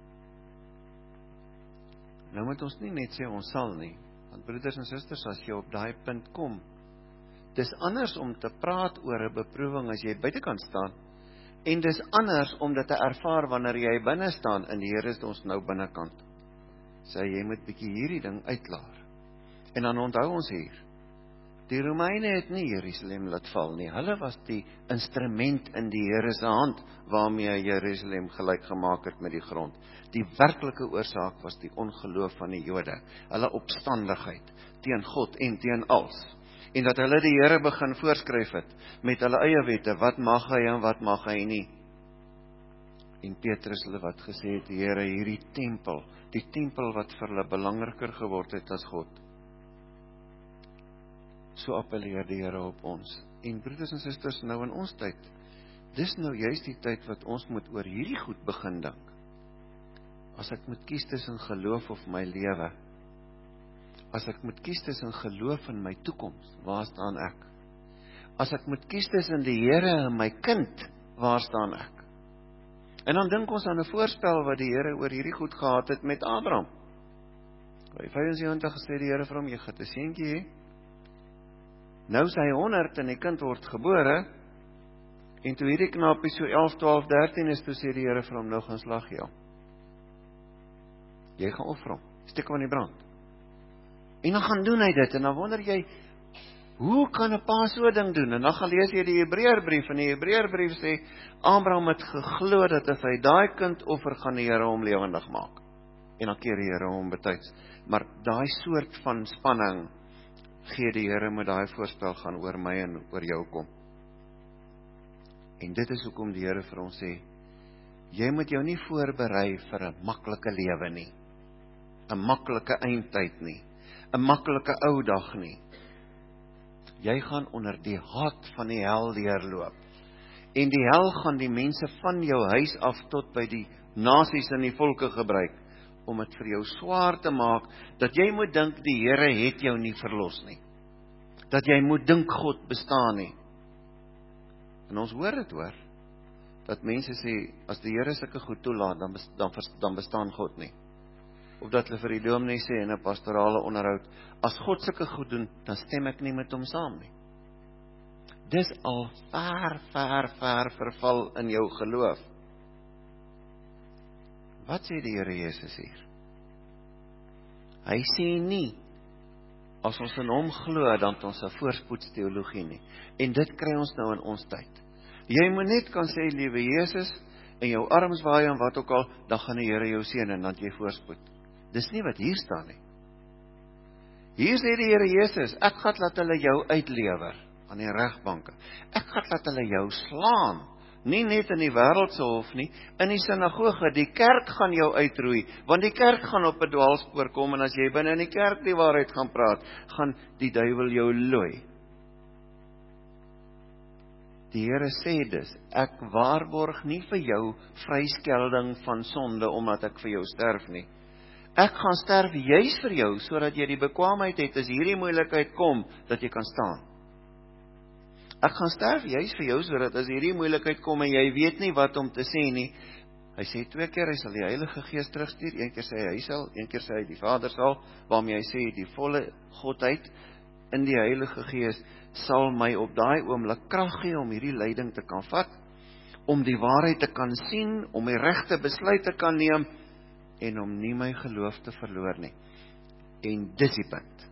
Nou moet ons nie net sê ons sal nie, want broeders en susters, as jy op daai punt kom, dis anders om te praat oor 'n beproewing as jy buitekant staan, en dis anders om dit te ervaar wanneer jy binne staan, en die Here is ons nou binnekant. Sê jy moet bietjie hierdie ding uitlaar. En dan onthou ons hier, die Romeine het nie Jerusalem laat val nie, hulle was die instrument in die Here se hand, waarmee hy Jerusalem gelyk gemaak het met die grond. Die werklike oorsaak was die ongeloof van die Jode, hulle opstandigheid teen God en teen alles. En dat hulle die Here begin voorskryf het, met hulle eie wette, wat mag hy en wat mag hy nie. En Petrus hulle wat gesê het, die Here, hierdie tempel, die tempel wat vir hulle belangriker geword het as God. So appelleer die Here op ons. En broeders en susters, nou in ons tyd, dis nou juist die tyd wat ons moet oor hierdie goed begin dink. As ek moet kies tussen geloof of my lewe, as ek moet kies tussen geloof en my toekoms, waar staan ek? As ek moet kies tussen die Here en my kind, waar staan ek? En dan dink ons aan 'n voorspel wat die Here oor hierdie goed gehad het met Abraham. By vyfensewentig gesê die Here vir hom, jy gaan 'n seentjie hê. Nou is hy honderd en die kind word gebore, en toe hierdie knapie so elf, twaalf, dertien is, toe sê die Here vir hom, nou gaan slag jou. Jy gaan offer hom, steek hom in die brand. En dan gaan doen hy dit, en dan wonder jy, hoe kan 'n pa so 'n ding doen? En dan gaan lees jy die Hebreërbrief, en die Hebreërbrief sê, Abraham het geglo dat as hy daai kind offer, gaan die Here hom lewendig maak. En dan keer die Here hom betyds. Maar daai soort van spanning, gee die Here met daai voorspel gaan oor my en oor jou kom. En dit is hoekom die Here vir ons sê, jy moet jou nie voorberei vir 'n maklike lewe nie, 'n maklike eindtyd nie, 'n maklike ou dag nie. Jy gaan onder die haat van die hel deurloop. En die hel gaan die mense van jou huis af tot by die nasies en die volke gebruik, om dit vir jou swaar te maak, dat jy moet dink die Here het jou nie verlos nie. Dat jy moet dink God bestaan nie. En ons hoor dit hoor, dat mense sê, as die Here sulke goed toelaat, dan, dan, dan bestaan God nie. Of dat hulle vir die dominee sê in 'n pastorale onderhoud, as God sulke goed doen, dan stem ek nie met hom saam nie. Dis al ver, ver, ver verval in jou geloof. Wat sê die Here Jesus hier? Hy sê nie, as ons in hom glo, dan het ons 'n voorspoedsteologie nie. En dit kry ons nou in ons tyd. Jy moet net kan sê, liewe Jesus, en jou arms waai en wat ook al, dan gaan die Here jou seën en dan het jy voorspoed. Dis nie wat hier staan nie. Hier sê die Here Jesus, ek gaan laat hulle jou uitlewer aan die regbanke. Ek gaan laat hulle jou slaan. Nie net in die wêreldse hof nie, in die sinagoge, die kerk gaan jou uitroei, want die kerk gaan op 'n dwaalspoor kom, en as jy binne in die kerk die waarheid gaan praat, gaan die duiwel jou looi. Die Here sê dus, ek waarborg nie vir jou vryskelding van sonde, omdat ek vir jou sterf nie. Ek gaan sterf juis vir jou, sodat jy die bekwaamheid het, as hierdie moeilikheid kom, dat jy kan staan. Ek gaan sterf juis vir jou, sodat as hierdie moeilikheid kom, en jy weet nie wat om te sê nie. Hy sê twee keer, hy sal die Heilige Gees terugstuur, een keer sê hy, hy sal, een keer sê hy, die Vader sal, waarmee hy sê, die volle Godheid in die Heilige Gees, sal my op daai oomblik krag gee, om hierdie lyding te kan vat, om die waarheid te kan sien, om die regte besluit te kan neem, en om nie my geloof te verloor nie. En dis die punt.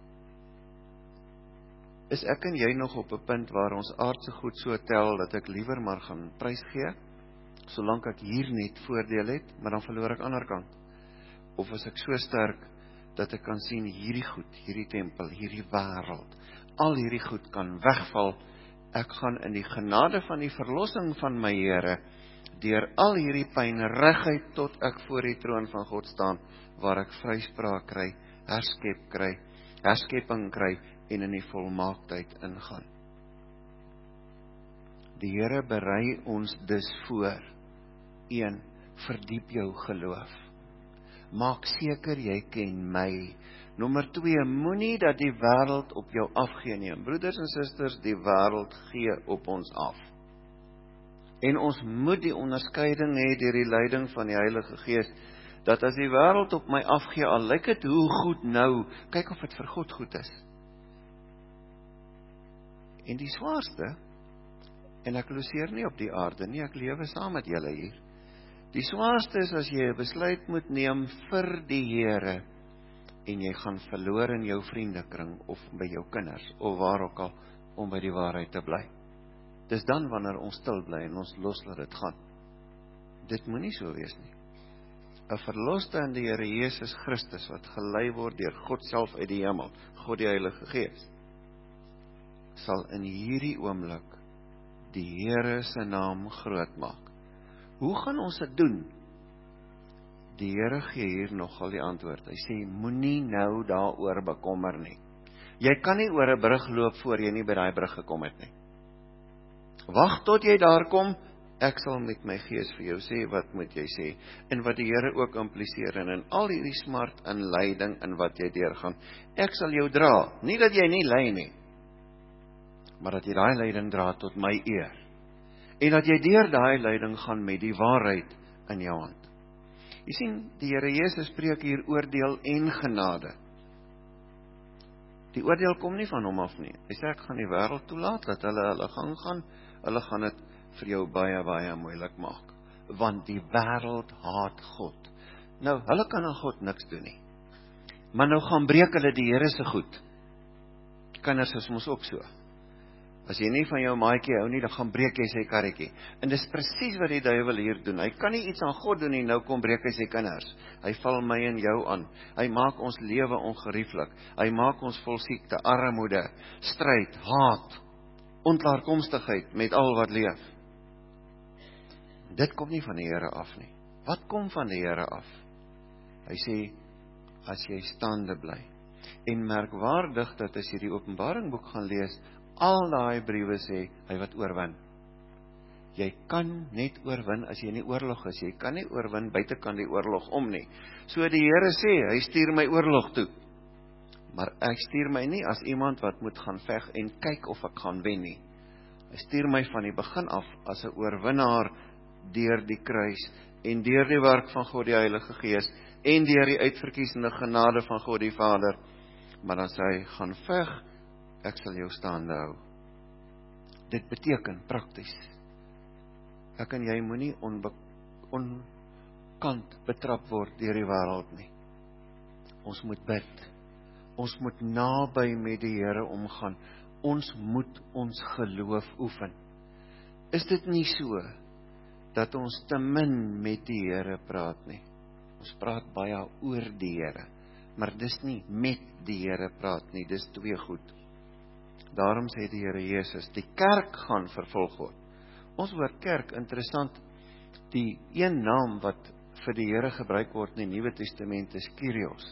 Is ek en jy nog op 'n punt waar ons aardse goed so tel, dat ek liewer maar gaan prys gee, solank ek hier net voordeel het, maar dan verloor ek ander kant? Of is ek so sterk, dat ek kan sien, hierdie goed, hierdie tempel, hierdie wêreld, al hierdie goed kan wegval, ek gaan in die genade van die verlossing van my Here, deur al hierdie pyn reguit tot ek voor die troon van God staan, waar ek vryspraak kry, herskep kry, herskepping kry, en in die volmaaktheid ingaan. Die Here berei ons dus voor. een. Verdiep jou geloof. Maak seker jy ken my. Nommer twee. Moenie dat die wêreld op jou afgee nie. Broeders en susters, die wêreld gee op ons af. En ons moet die onderskeiding hê deur die leiding van die Heilige Gees, dat as die wêreld op my afgee, al lyk dit hoe goed nou, kyk of dit vir God goed is. En die swaarste, en ek loseer nie op die aarde nie, ek lewe saam met julle hier. Die swaarste is as jy 'n besluit moet neem vir die Here, en jy gaan verloor in jou vriendekring, of by jou kinders, of waar ook al, om by die waarheid te bly. Dis dan wanneer ons stil bly, en ons los laat dit gaan. Dit moet nie so wees nie. 'n Verloste in die Here Jesus Christus, wat gelei word deur God self uit die hemel, God die Heilige Gees, sal in hierdie oomblik die Here se naam groot maak. Hoe gaan ons dit doen? Die Here gee hier nogal die antwoord. Hy sê, moenie nou daaroor bekommer nie. Jy kan nie oor 'n brug loop voor jy nie by daai brug gekom het nie. Wag tot jy daar kom, ek sal met my Gees vir jou sê, wat moet jy sê, en wat die Here ook impliseer, en in al hierdie smart en lyding, en wat jy deurgaan, ek sal jou dra, nie dat jy nie ly nie, maar dat jy daai lyding dra tot my eer, en dat jy deur daai lyding gaan met die waarheid in jou hand. Jy sien, die Here Jesus spreek hier oordeel en genade. Die oordeel kom nie van hom af nie. Hy sê, ek gaan die wêreld toelaat, dat hulle hulle gang gaan, hulle gaan dit vir jou baie, baie moeilik maak, want die wêreld haat God. Nou, hulle kan aan God niks doen nie, maar nou gaan breek hulle die Here se goed. Kinders is mos ook so. As jy nie van jou maatjie hou nie, dan gaan breek jy sy karretjie. En dis presies wat die duiwel hier doen. Hy kan nie iets aan God doen nie, nou kom breek hy sy kinders. Hy val my en jou aan. Hy maak ons lewe ongerieflik. Hy maak ons vol siekte, armoede, stryd, haat, onklaarkomstigheid met al wat leef. Dit kom nie van die Here af nie. Wat kom van die Here af? Hy sê, as jy staande bly. En merkwaardig dat as jy die Openbaringboek gaan lees, al daai briewe sê, hy wat oorwin. Jy kan net oorwin as jy nie oorlog is. Jy kan nie oorwin buitekant die oorlog om nie. So die Here sê, hy stuur my oorlog toe. Maar ek stuur my nie as iemand wat moet gaan veg en kyk of ek gaan wen nie. Hy stuur my van die begin af as 'n oorwinnaar deur die kruis en deur die werk van God die Heilige Gees en deur die uitverkiesende genade van God die Vader. Maar dan sê hy, gaan veg, ek sal jou staande hou. dit beteken prakties. Ek en jy moenie onbe, onkant betrap word deur die wêreld nie. Ons moet bid. Ons moet naby met die Here omgaan. Ons moet ons geloof oefen. Is dit nie so dat ons te min met die Here praat nie? Ons praat baie oor die Here, maar dis nie met die Here praat nie, dis twee goed. Daarom sê die Here Jesus, die kerk gaan vervolg word. Ons woord kerk, interessant, die een naam wat vir die Here gebruik word in die Nuwe Testament is Kyrios.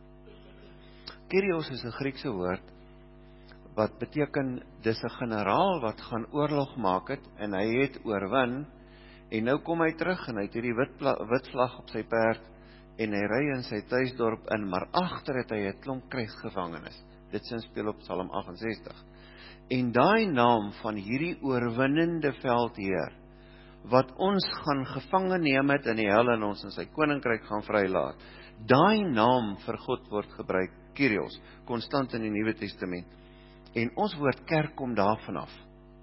Kyrios is 'n Griekse woord, wat beteken, dis 'n generaal wat gaan oorlog maak het, en hy het oorwin, en nou kom hy terug, en hy het hierdie wit, wit vlag op sy perd, en hy ry in sy tuisdorp in, maar agter het hy 'n klomp krygsgevangenes. Dit sin speel op Psalm agt en sestig. En daai naam van hierdie oorwinnende veldheer, wat ons gaan gevange neem het in die hel en ons in sy koninkryk gaan vrylaat, daai naam vir God word gebruik, Kyrios, konstant in die Nuwe Testament. En ons woord kerk kom daarvan af.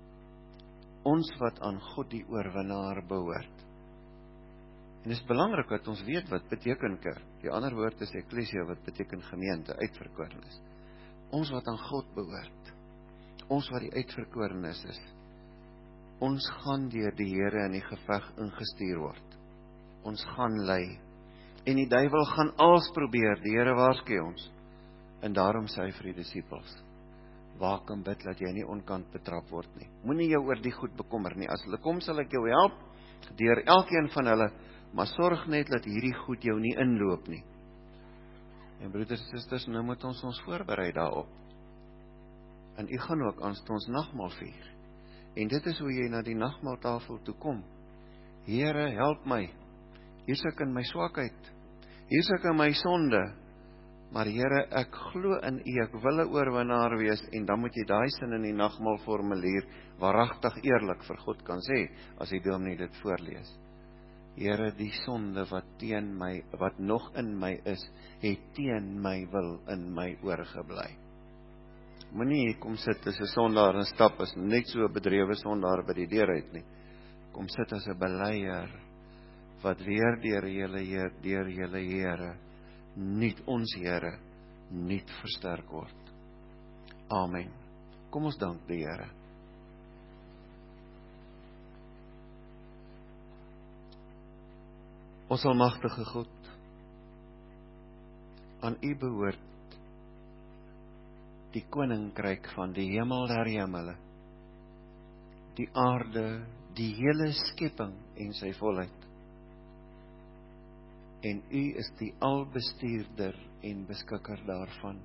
Ons wat aan God die oorwinnaar behoort. En dit is belangrik dat ons weet wat beteken kerk. Die ander woord is eklesia, wat beteken gemeente, uitverkorenes. Ons wat aan God behoort. Ons wat die uitverkorenes is. Ons gaan deur die Here in die geveg ingestuur word. Ons gaan lei. En die duiwel gaan alles probeer, die Here waarsku ons. En daarom sê hy vir die disippels, waak en bid, dat jy nie onkant betrap word nie. Moenie jou oor die goed bekommer nie. As hulle kom, sal ek jou help, deur elkeen van hulle, maar sorg net dat hierdie goed jou nie inloop nie. En broeders en susters, nou moet ons ons voorberei daarop. En u gaan ook aanstaan ons nagmaal vier. En dit is hoe jy na die nagmaaltafel toe kom. Here, help my. Hier is ek in my swakheid. Hier is ek in my sonde. Maar Here, ek glo in U, ek wil 'n oorwinnaar wees, en dan moet jy daai sin in die nagmaalformulier waaragtig eerlik vir God kan sê, as die dominee dit voorlees. Here, die sonde wat teen my, wat nog in my is, het teen my wil in my oorgebly. Moenie hier kom sit as 'n sondaar en stap as net so 'n bedrewe sondaar by die deur uit nie. Kom sit as 'n beleier, wat weer deur julle Heer, deur julle Here, nuut ons Here, nuut versterk word. Amen. Kom ons dank die Here. Ons almagtige God, aan U behoort die koninkryk van die hemel der hemele, die aarde, die hele skepping en sy volheid. En U is die albestuurder en beskikker daarvan.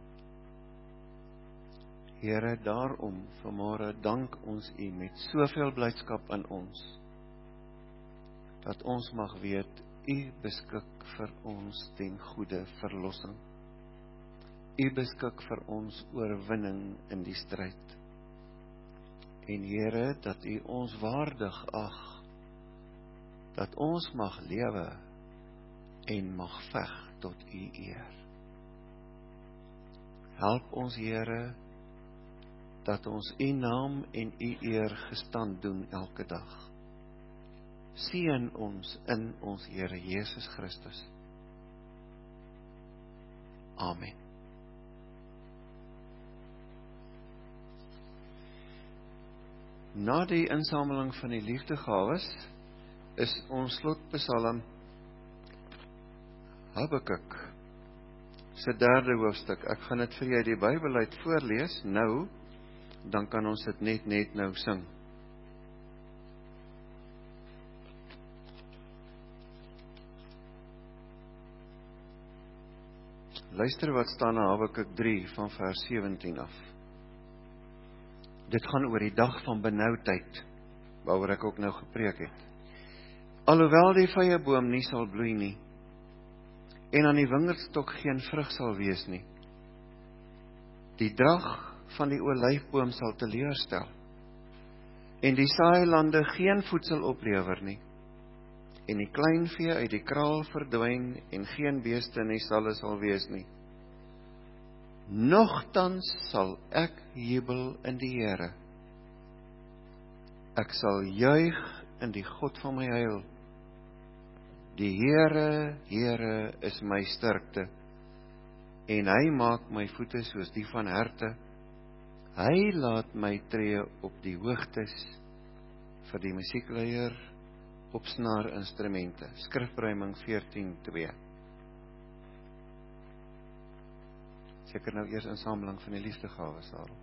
Here, daarom vanmôre dank ons U met soveel blydskap in ons, dat ons mag weet, U beskik vir ons ten goeie verlossing. U beskik vir ons oorwinning in die stryd. En Here, dat U ons waardig ag, dat ons mag lewe en mag veg tot U eer. Help ons, Here, dat ons U naam en U eer gestand doen elke dag. Seën ons in ons Here Jesus Christus. Amen. Na die insameling van die liefdegawes is ons slotpsalm Habakuk se derde hoofstuk. Ek gaan dit vir jy die Bybel uit voorlees nou, dan kan ons dit net net nou sing. Luister wat staan in Habakuk drie van vers sewentien af. Dit gaan oor die dag van benoudheid, waaroor ek ook nou gepreek het. Alhoewel die vyeboom nie sal bloei nie, en aan die wingerdstok geen vrug sal wees nie, die drag van die olyfboom sal teleurstel, en die saailande geen voedsel oplewer nie, en die kleinvee uit die kraal verdwyn, en geen beeste in die stalle sal wees nie. Nogtans sal ek jubel in die Here. Ek sal juig in die God van my heil. Die Here, Here is my sterkte, en hy maak my voete soos die van herte. Hy laat my tree op die hoogtes, vir die musiekleier op snaarinstrumente. Skrifberuiming veertien twee. Seker nou eers insameling van die liefdegawes daarop.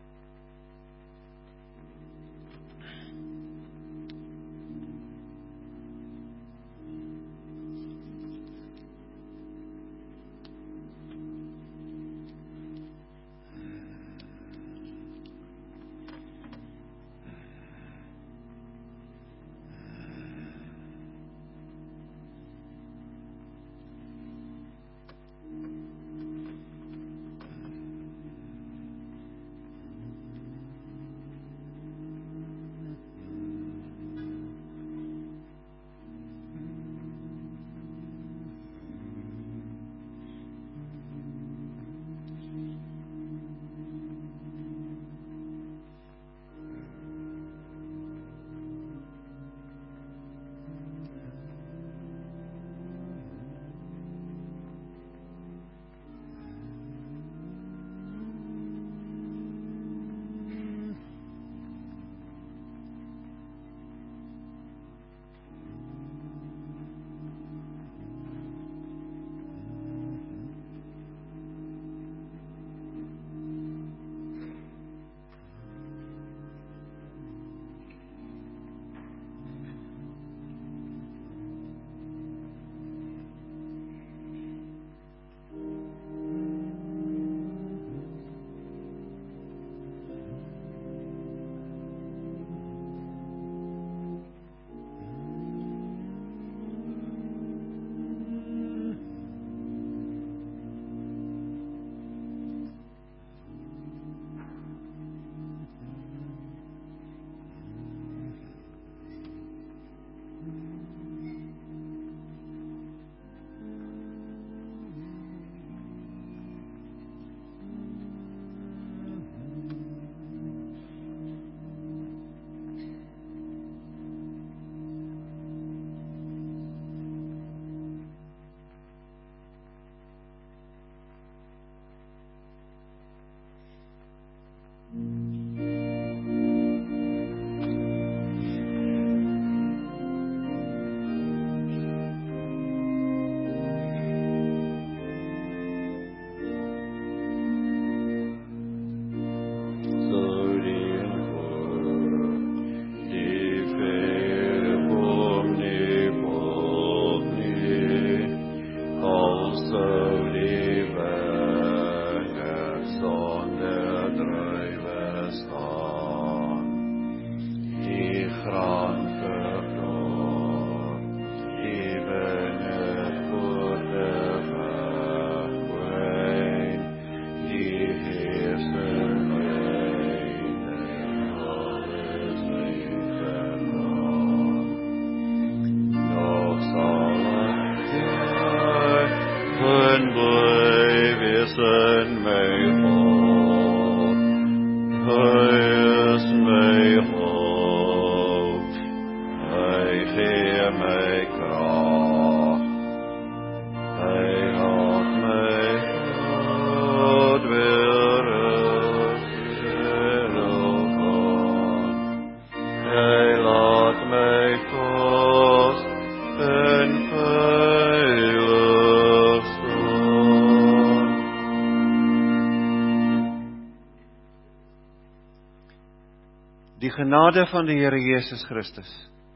Die genade van die Here Jesus Christus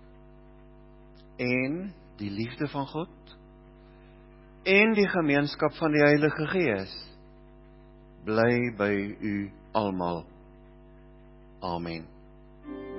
en die liefde van God en die gemeenskap van die Heilige Gees bly by u almal. Amen.